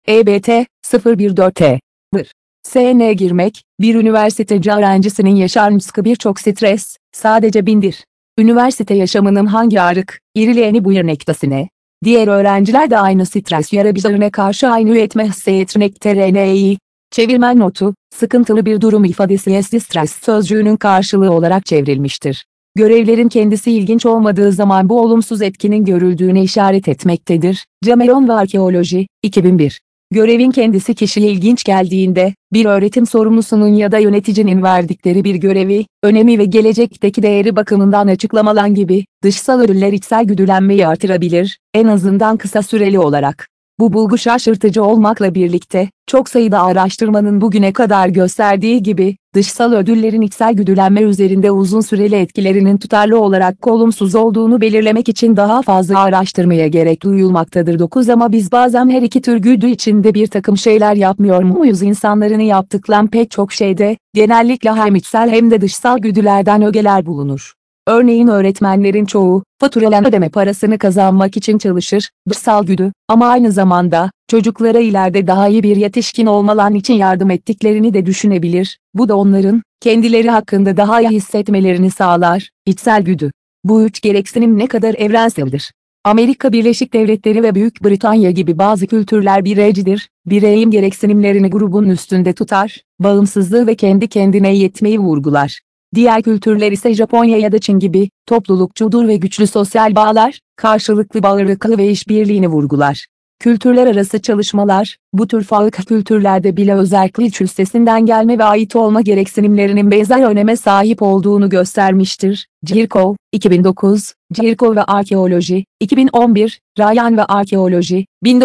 EBT 014T. SN girmek, bir üniversiteci öğrencisinin yaşarmışkı birçok stres, sadece bindir. Üniversite yaşamının hangi ağrık, irileğeni bu yönektasine. Diğer öğrenciler de aynı stres yarabizarına karşı aynı üretme hissetmektereneyi. Çevirmen notu, sıkıntılı bir durum ifadesi stres sözcüğünün karşılığı olarak çevrilmiştir. Görevlerin kendisi ilginç olmadığı zaman bu olumsuz etkinin görüldüğüne işaret etmektedir. Cameron ve Arkeoloji, 2001. Görevin kendisi kişiye ilginç geldiğinde, bir öğretim sorumlusunun ya da yöneticinin verdikleri bir görevi, önemi ve gelecekteki değeri bakımından açıklamalan gibi, dışsal ödüller içsel güdülenmeyi artırabilir, en azından kısa süreli olarak. Bu bulgu şaşırtıcı olmakla birlikte, çok sayıda araştırmanın bugüne kadar gösterdiği gibi, dışsal ödüllerin içsel güdülenme üzerinde uzun süreli etkilerinin tutarlı olarak olumsuz olduğunu belirlemek için daha fazla araştırmaya gerek duyulmaktadır. 9 Ama biz bazen her iki tür güdü içinde bir takım şeyler yapmıyor muyuz? İnsanların yaptıkları pek çok şeyde, genellikle hem içsel hem de dışsal güdülerden ögeler bulunur. Örneğin öğretmenlerin çoğu, faturalan ödeme parasını kazanmak için çalışır, dışsal güdü, ama aynı zamanda, çocuklara ileride daha iyi bir yetişkin olmaları için yardım ettiklerini de düşünebilir, bu da onların, kendileri hakkında daha iyi hissetmelerini sağlar, içsel güdü. Bu üç gereksinim ne kadar evrenseldir. Amerika Birleşik Devletleri ve Büyük Britanya gibi bazı kültürler bireycidir, bireyin gereksinimlerini grubun üstünde tutar, bağımsızlığı ve kendi kendine yetmeyi vurgular. Diğer kültürler ise Japonya ya da Çin gibi, toplulukçudur ve güçlü sosyal bağlar, karşılıklı bağlılığı ve işbirliğini vurgular. Kültürler arası çalışmalar, bu tür farklı kültürlerde bile özellikle iç üstesinden gelme ve ait olma gereksinimlerinin benzer öneme sahip olduğunu göstermiştir. Jirkov, 2009, Jirkov ve Arkeoloji, 2011, Ryan ve Arkeoloji,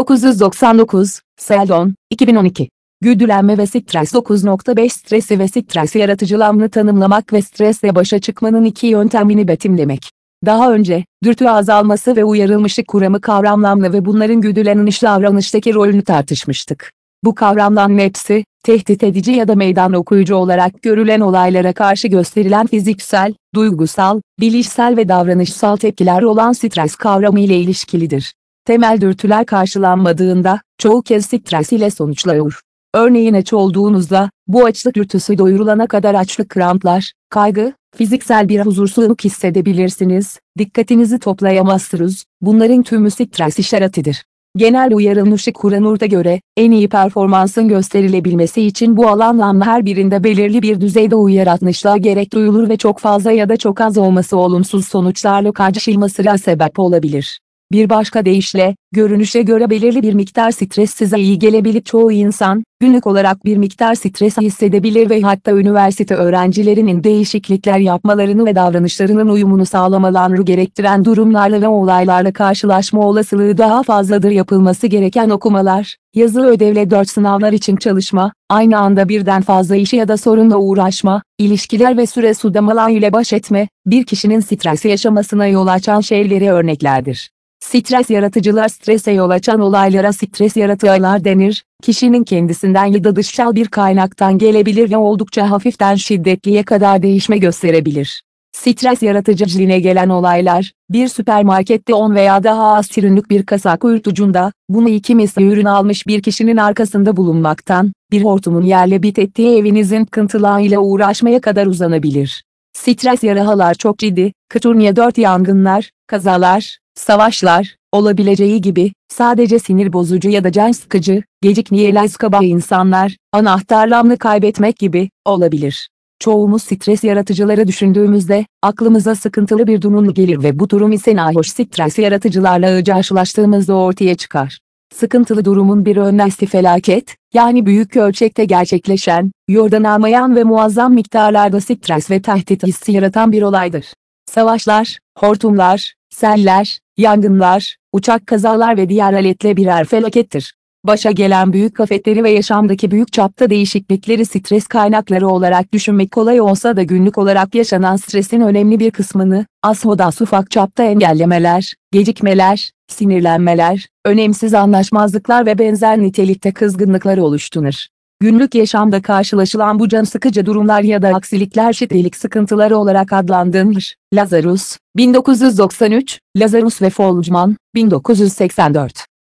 1999, Seldon, 2012. Güdülenme ve stres 9.5 Stresi ve stres yaratıcılığını tanımlamak ve stresle başa çıkmanın iki yöntemini betimlemek. Daha önce, dürtü azalması ve uyarılmışlık kuramı kavramlarla ve bunların güdüleniş davranıştaki rolünü tartışmıştık. Bu kavramların hepsi, tehdit edici ya da meydan okuyucu olarak görülen olaylara karşı gösterilen fiziksel, duygusal, bilişsel ve davranışsal tepkiler olan stres kavramı ile ilişkilidir. Temel dürtüler karşılanmadığında, çoğu kez stres ile sonuçlanır. Örneğin aç olduğunuzda, bu açlık dürtüsü doyurulana kadar açlık kramplar, kaygı, fiziksel bir huzursuzluk hissedebilirsiniz, dikkatinizi toplayamazsınız, bunların tümü stres işaretidir. Genel uyarılmışlık kuramına göre, en iyi performansın gösterilebilmesi için bu alanların her birinde belirli bir düzeyde uyarılmışlığa gerek duyulur ve çok fazla ya da çok az olması olumsuz sonuçlarla karşılaşılmasına sebep olabilir. Bir başka deyişle, görünüşe göre belirli bir miktar stres size iyi gelebilip çoğu insan, günlük olarak bir miktar stres hissedebilir ve hatta üniversite öğrencilerinin değişiklikler yapmalarını ve davranışlarının uyumunu sağlamalarını gerektiren durumlarla ve olaylarla karşılaşma olasılığı daha fazladır. Yapılması gereken okumalar, yazılı ödevle 4 sınavlar için çalışma, aynı anda birden fazla işi ya da sorunla uğraşma, ilişkiler ve süre sudamalar ile baş etme, bir kişinin stres yaşamasına yol açan şeyleri örneklerdir. Stres yaratıcılar strese yol açan olaylara stres yaratıcılar denir, kişinin kendisinden ya da dışsal bir kaynaktan gelebilir ve oldukça hafiften şiddetliye kadar değişme gösterebilir. Stres yaratıcılığına gelen olaylar, bir süpermarkette 10 veya daha az ürünlük bir kasa kuytucunda, bunu 2 misli ürün almış bir kişinin arkasında bulunmaktan, bir hortumun yerle bit ettiği evinizin kıntılağıyla uğraşmaya kadar uzanabilir. Stres yaralılar çok ciddi, Kıturniye 4 yangınlar, kazalar, savaşlar, olabileceği gibi, sadece sinir bozucu ya da can sıkıcı, gecikmeyeler kaba insanlar, anahtarlarını kaybetmek gibi, olabilir. Çoğumuz stres yaratıcıları düşündüğümüzde, aklımıza sıkıntılı bir durum gelir ve bu durum ise nahoş stres yaratıcılarla karşılaştığımızda ortaya çıkar. Sıkıntılı durumun bir öznesi felaket, yani büyük ölçekte gerçekleşen, yordan almayan ve muazzam miktarlarda stres ve tehdit hissi yaratan bir olaydır. Savaşlar, hortumlar, seller, yangınlar, uçak kazalar ve diğer aletle birer felakettir. Başa gelen büyük afetleri ve yaşamdaki büyük çapta değişiklikleri stres kaynakları olarak düşünmek kolay olsa da günlük olarak yaşanan stresin önemli bir kısmını, az ufak çapta engellemeler, gecikmeler, sinirlenmeler, önemsiz anlaşmazlıklar ve benzer nitelikte kızgınlıklar oluşturur. Günlük yaşamda karşılaşılan bu can sıkıcı durumlar ya da aksilikler şiddelik sıkıntıları olarak adlandırılır. Lazarus, 1993, Lazarus ve Folgman, 1984.